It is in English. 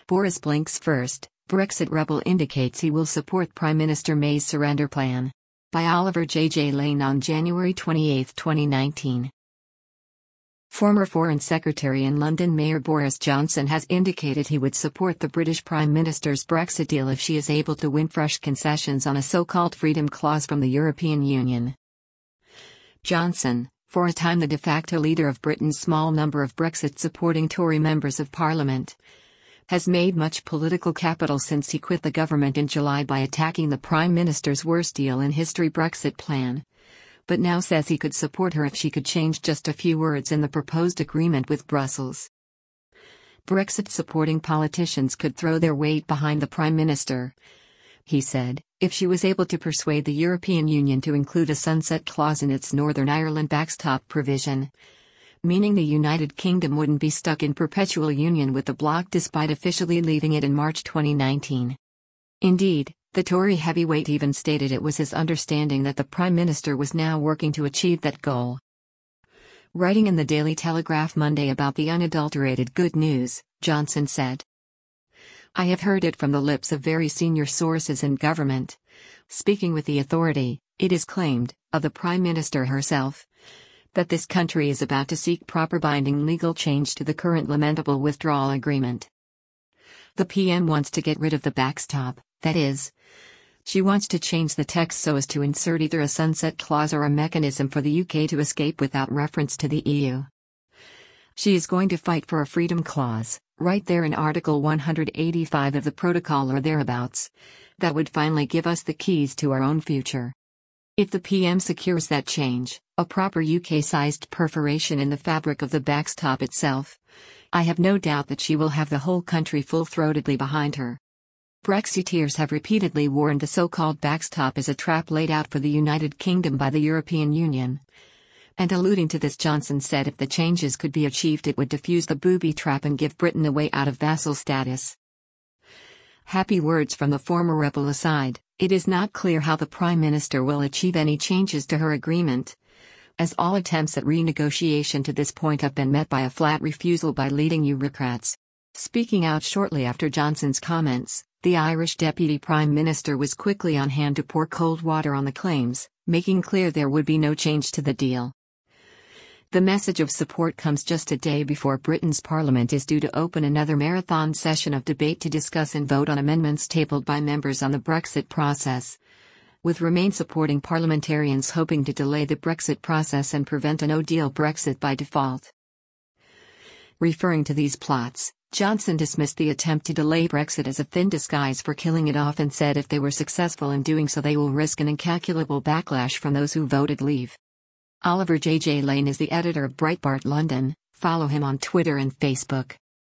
Boris blinks first. Brexit rebel indicates he will support Prime Minister May's surrender plan. By Oliver J. Lane on January 28, 2019. Former Foreign Secretary and London Mayor Boris Johnson has indicated he would support the British Prime Minister's Brexit deal if she is able to win fresh concessions on a so-called freedom clause from the European Union. Johnson, for a time the de facto leader of Britain's small number of Brexit-supporting Tory members of Parliament, has made much political capital since he quit the government in July by attacking the Prime Minister's worst deal in history Brexit plan, but now says he could support her if she could change just a few words in the proposed agreement with Brussels. Brexit-supporting politicians could throw their weight behind the Prime Minister, he said, if she was able to persuade the European Union to include a sunset clause in its Northern Ireland backstop provision, meaning the United Kingdom wouldn't be stuck in perpetual union with the bloc despite officially leaving it in March 2019. Indeed, the Tory heavyweight even stated it was his understanding that the Prime Minister was now working to achieve that goal. Writing in the Daily Telegraph Monday about the unadulterated good news, Johnson said, "I have heard it from the lips of very senior sources in government. Speaking with the authority, it is claimed, of the Prime Minister herself, that this country is about to seek proper binding legal change to the current lamentable withdrawal agreement. The PM wants to get rid of the backstop, that is, she wants to change the text so as to insert either a sunset clause or a mechanism for the UK to escape without reference to the EU. She is going to fight for a freedom clause, right there in Article 185 of the Protocol or thereabouts, that would finally give us the keys to our own future. If the PM secures that change, a proper UK-sized perforation in the fabric of the backstop itself, I have no doubt that she will have the whole country full-throatedly behind her." Brexiteers have repeatedly warned the so-called backstop is a trap laid out for the United Kingdom by the European Union. And alluding to this, Johnson said if the changes could be achieved it would defuse the booby trap and give Britain a way out of vassal status. Happy words from the former rebel aside, it is not clear how the Prime Minister will achieve any changes to her agreement, as all attempts at renegotiation to this point have been met by a flat refusal by leading Eurocrats. Speaking out shortly after Johnson's comments, the Irish Deputy Prime Minister was quickly on hand to pour cold water on the claims, making clear there would be no change to the deal. The message of support comes just a day before Britain's Parliament is due to open another marathon session of debate to discuss and vote on amendments tabled by members on the Brexit process, with Remain supporting parliamentarians hoping to delay the Brexit process and prevent a no-deal Brexit by default. Referring to these plots, Johnson dismissed the attempt to delay Brexit as a thin disguise for killing it off and said if they were successful in doing so they will risk an incalculable backlash from those who voted leave. Oliver J. Lane is the editor of Breitbart London. Follow him on Twitter and Facebook.